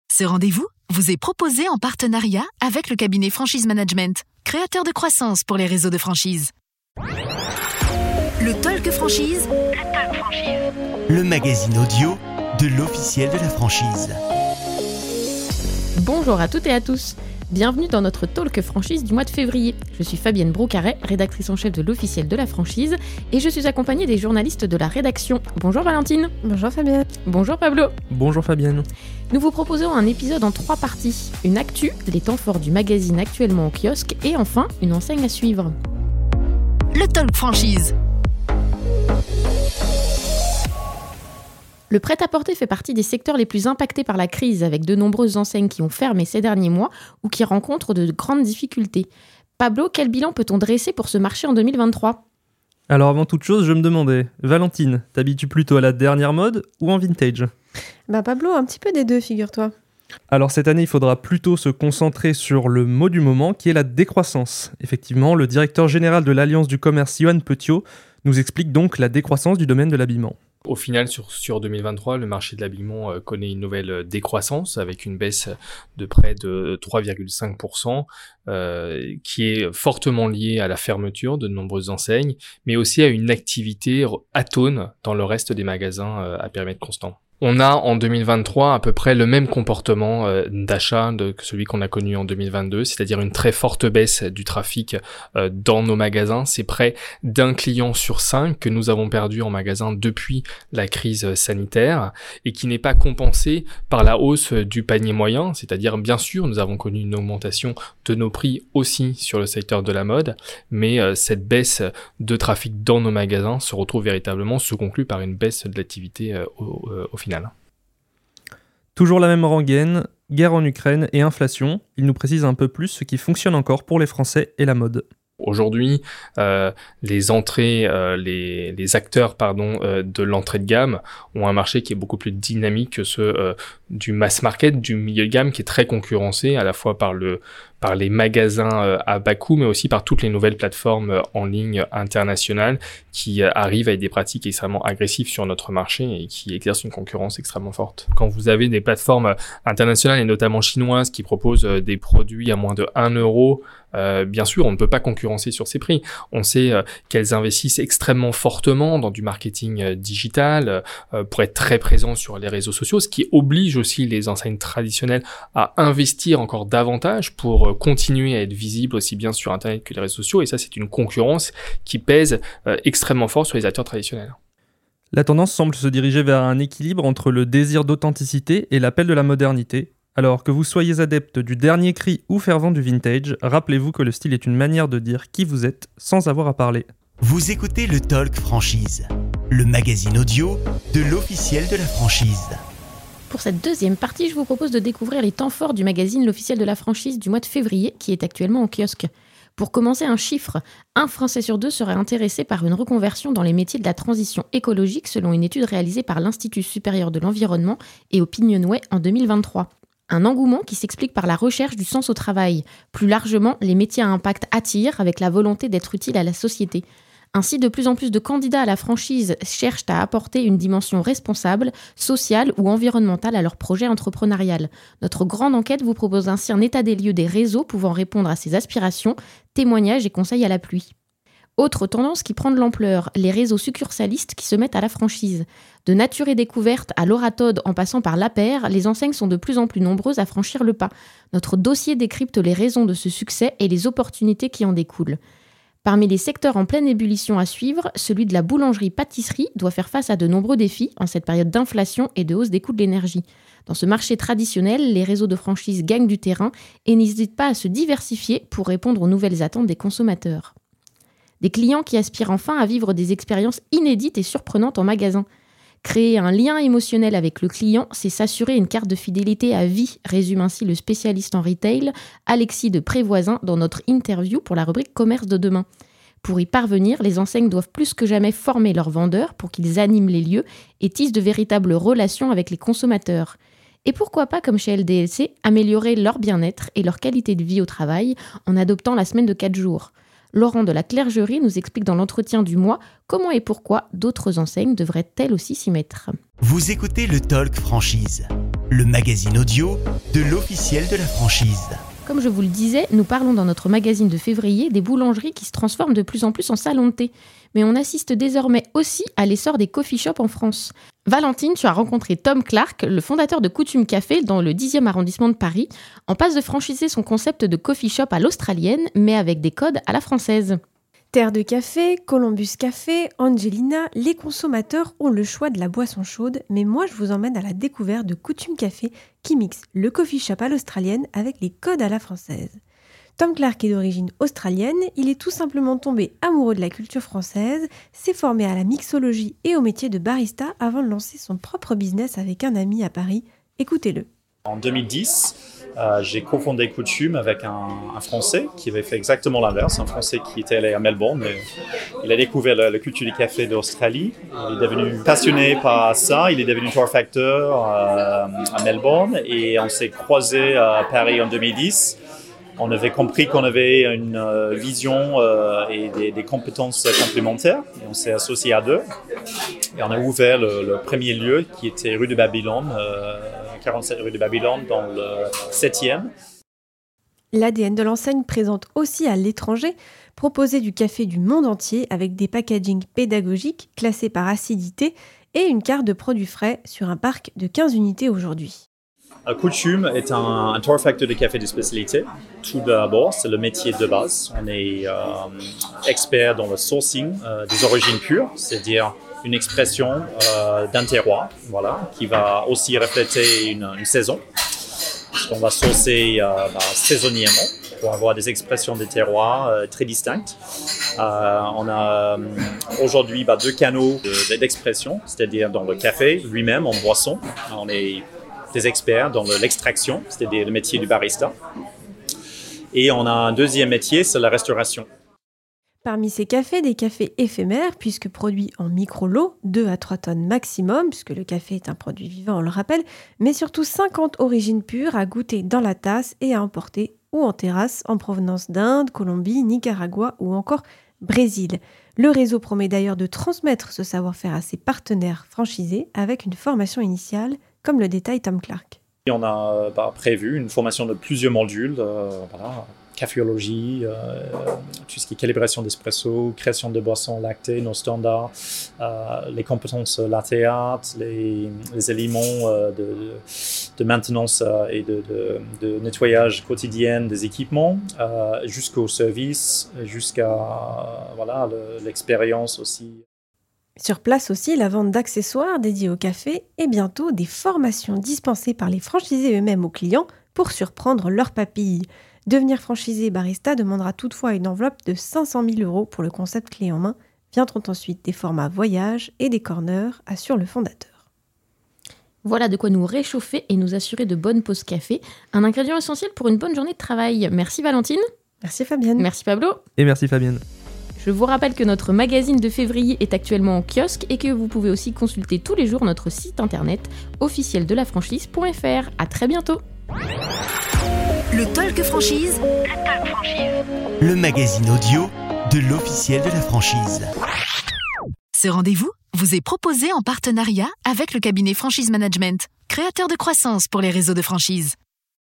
Ce rendez-vous vous est proposé en partenariat avec le cabinet Franchise Management, créateur de croissance pour les réseaux de franchise. Le Talk Franchise. Le magazine audio de l'officiel de la franchise. Bonjour à toutes et à tous. Bienvenue dans notre Talk Franchise du mois de février. Je suis Fabienne Broucaret, rédactrice en chef de l'officiel de la franchise, et je suis accompagnée des journalistes de la rédaction. Bonjour Valentine. Bonjour Fabienne. Bonjour Pablo. Bonjour Fabienne. Nous vous proposons un épisode en 3 parties. Une actu, les temps forts du magazine actuellement au kiosque, et enfin, une enseigne à suivre. Le Talk Franchise. Le prêt-à-porter fait partie des secteurs les plus impactés par la crise, avec de nombreuses enseignes qui ont fermé ces derniers mois ou qui rencontrent de grandes difficultés. Pablo, quel bilan peut-on dresser pour ce marché en 2023 ? Alors avant toute chose, je me demandais, Valentine, t'habitues plutôt à la dernière mode ou en vintage ? Pablo, un petit peu des deux, figure-toi. Alors cette année, il faudra plutôt se concentrer sur le mot du moment, qui est la décroissance. Effectivement, le directeur général de l'Alliance du commerce, Johan Petiot, nous explique donc la décroissance du domaine de l'habillement. Au final, sur 2023, le marché de l'habillement connaît une nouvelle décroissance avec une baisse de près de 3,5%, qui est fortement liée à la fermeture de nombreuses enseignes, mais aussi à une activité atone dans le reste des magasins à périmètre constant. On a en 2023 à peu près le même comportement d'achat que celui qu'on a connu en 2022, c'est-à-dire une très forte baisse du trafic dans nos magasins. C'est près d'un client sur 5 que nous avons perdu en magasin depuis la crise sanitaire et qui n'est pas compensé par la hausse du panier moyen, c'est-à-dire bien sûr nous avons connu une augmentation de nos prix aussi sur le secteur de la mode, mais cette baisse de trafic dans nos magasins se conclut par une baisse de l'activité au final. Toujours la même rengaine, guerre en Ukraine et inflation. Il nous précise un peu plus ce qui fonctionne encore pour les Français et la mode. Aujourd'hui, les acteurs de l'entrée de gamme ont un marché qui est beaucoup plus dynamique que ceux du mass market, du milieu de gamme, qui est très concurrencé à la fois par les magasins à bas coût, mais aussi par toutes les nouvelles plateformes en ligne internationales qui arrivent avec des pratiques extrêmement agressives sur notre marché et qui exercent une concurrence extrêmement forte. Quand vous avez des plateformes internationales et notamment chinoises qui proposent des produits à moins de 1 euro, bien sûr, on ne peut pas concurrencer sur ces prix. On sait qu'elles investissent extrêmement fortement dans du marketing digital pour être très présents sur les réseaux sociaux, ce qui oblige aussi les enseignes traditionnelles à investir encore davantage pour continuer à être visibles aussi bien sur Internet que les réseaux sociaux. Et ça, c'est une concurrence qui pèse extrêmement fort sur les acteurs traditionnels. La tendance semble se diriger vers un équilibre entre le désir d'authenticité et l'appel de la modernité. Alors que vous soyez adepte du dernier cri ou fervent du vintage, rappelez-vous que le style est une manière de dire qui vous êtes sans avoir à parler. Vous écoutez le Talk Franchise, le magazine audio de l'officiel de la franchise. Pour cette deuxième partie, je vous propose de découvrir les temps forts du magazine L'officiel de la franchise du mois de février, qui est actuellement au kiosque. Pour commencer, un chiffre, 1 Français sur 2 serait intéressé par une reconversion dans les métiers de la transition écologique selon une étude réalisée par l'Institut supérieur de l'environnement et Opinionway en 2023. Un engouement qui s'explique par la recherche du sens au travail. Plus largement, les métiers à impact attirent avec la volonté d'être utiles à la société. Ainsi, de plus en plus de candidats à la franchise cherchent à apporter une dimension responsable, sociale ou environnementale à leur projet entrepreneurial. Notre grande enquête vous propose ainsi un état des lieux des réseaux pouvant répondre à ces aspirations, témoignages et conseils à la pluie. Autre tendance qui prend de l'ampleur, les réseaux succursalistes qui se mettent à la franchise. De Nature et Découverte à L'Oratode en passant par l'Aper, les enseignes sont de plus en plus nombreuses à franchir le pas. Notre dossier décrypte les raisons de ce succès et les opportunités qui en découlent. Parmi les secteurs en pleine ébullition à suivre, celui de la boulangerie-pâtisserie doit faire face à de nombreux défis en cette période d'inflation et de hausse des coûts de l'énergie. Dans ce marché traditionnel, les réseaux de franchise gagnent du terrain et n'hésitent pas à se diversifier pour répondre aux nouvelles attentes des consommateurs. Des clients qui aspirent enfin à vivre des expériences inédites et surprenantes en magasin. Créer un lien émotionnel avec le client, c'est s'assurer une carte de fidélité à vie, résume ainsi le spécialiste en retail, Alexis de Prévoisin, dans notre interview pour la rubrique Commerce de demain. Pour y parvenir, les enseignes doivent plus que jamais former leurs vendeurs pour qu'ils animent les lieux et tissent de véritables relations avec les consommateurs. Et pourquoi pas, comme chez LDLC, améliorer leur bien-être et leur qualité de vie au travail en adoptant la semaine de 4 jours. Laurent de la Clergerie nous explique dans l'entretien du mois comment et pourquoi d'autres enseignes devraient elles aussi s'y mettre. Vous écoutez le Talk Franchise, le magazine audio de l'officiel de la franchise. Comme je vous le disais, nous parlons dans notre magazine de février des boulangeries qui se transforment de plus en plus en salons de thé. Mais on assiste désormais aussi à l'essor des coffee shops en France. Valentine, tu as rencontré Tom Clark, le fondateur de Coutume Café dans le 10e arrondissement de Paris, en passe de franchiser son concept de coffee shop à l'australienne, mais avec des codes à la française. Terre de café, Columbus Café, Angelina, les consommateurs ont le choix de la boisson chaude, mais moi je vous emmène à la découverte de Coutume Café qui mixe le coffee shop à l'australienne avec les codes à la française. Tom Clark est d'origine australienne, il est tout simplement tombé amoureux de la culture française, s'est formé à la mixologie et au métier de barista avant de lancer son propre business avec un ami à Paris. Écoutez-le. En 2010, j'ai cofondé Coutume avec un Français qui avait fait exactement l'inverse, un Français qui était allé à Melbourne. Il a découvert la culture du café d'Australie. Il est devenu passionné par ça. Il est devenu torréfacteur à Melbourne et on s'est croisés à Paris en 2010. On avait compris qu'on avait une vision et des compétences complémentaires. Et on s'est associés à deux. Et on a ouvert le premier lieu qui était rue de Babylone, 47 rue de Babylone, dans le 7e. L'ADN de l'enseigne présente aussi à l'étranger, proposer du café du monde entier avec des packagings pédagogiques classés par acidité et une carte de produits frais sur un parc de 15 unités aujourd'hui. Coutume est un torréfacteur de café de spécialité. Tout d'abord, c'est le métier de base. On est expert dans le sourcing des origines pures, c'est-à-dire une expression d'un terroir, voilà, qui va aussi refléter une saison. On va sourcer saisonnièrement pour avoir des expressions des terroirs très distinctes. On a aujourd'hui deux canaux d'expression, c'est-à-dire dans le café lui-même, en boisson. On est des experts dans l'extraction, c'est-à-dire le métier du barista. Et on a un deuxième métier, c'est la restauration. Parmi ces cafés, des cafés éphémères, puisque produits en micro-lots, 2 à 3 tonnes maximum, puisque le café est un produit vivant, on le rappelle, mais surtout 50 origines pures à goûter dans la tasse et à emporter ou en terrasse en provenance d'Inde, Colombie, Nicaragua ou encore Brésil. Le réseau promet d'ailleurs de transmettre ce savoir-faire à ses partenaires franchisés avec une formation initiale, comme le détaille Tom Clark. On a prévu une formation de plusieurs modules, caféologie, tout ce qui est calibration d'espresso, création de boissons lactées, nos standards, les compétences latte art, les éléments de maintenance et de nettoyage quotidien des équipements, jusqu'au service, jusqu'à l'expérience aussi. Sur place aussi, la vente d'accessoires dédiés au café et bientôt des formations dispensées par les franchisés eux-mêmes aux clients pour surprendre leurs papilles. Devenir franchisé barista demandera toutefois une enveloppe de 500 000 € pour le concept clé en main. Viendront ensuite des formats voyage et des corners, assure le fondateur. Voilà de quoi nous réchauffer et nous assurer de bonnes pauses café. Un ingrédient essentiel pour une bonne journée de travail. Merci Valentine. Merci Fabienne. Merci Pablo. Et merci Fabienne. Je vous rappelle que notre magazine de février est actuellement en kiosque et que vous pouvez aussi consulter tous les jours notre site internet officieldelafranchise.fr. À très bientôt. Le Talk Franchise. Le magazine audio de l'officiel de la franchise. Ce rendez-vous vous est proposé en partenariat avec le cabinet Franchise Management, créateur de croissance pour les réseaux de franchise.